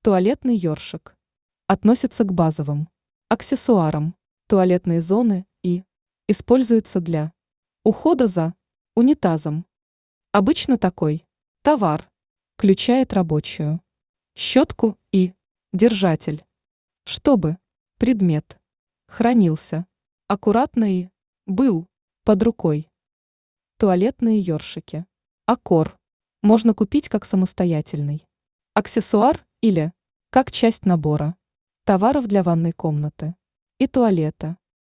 Туалетный ёршик. Относится к базовым аксессуарам туалетной зоны и используется для ухода за унитазом. Обычно такой товар включает рабочую щетку и держатель, чтобы предмет хранился аккуратно и был под рукой. Туалетные ёршики. Аккор. Можно купить как самостоятельный аксессуар или как часть набора товаров для ванной комнаты и туалета.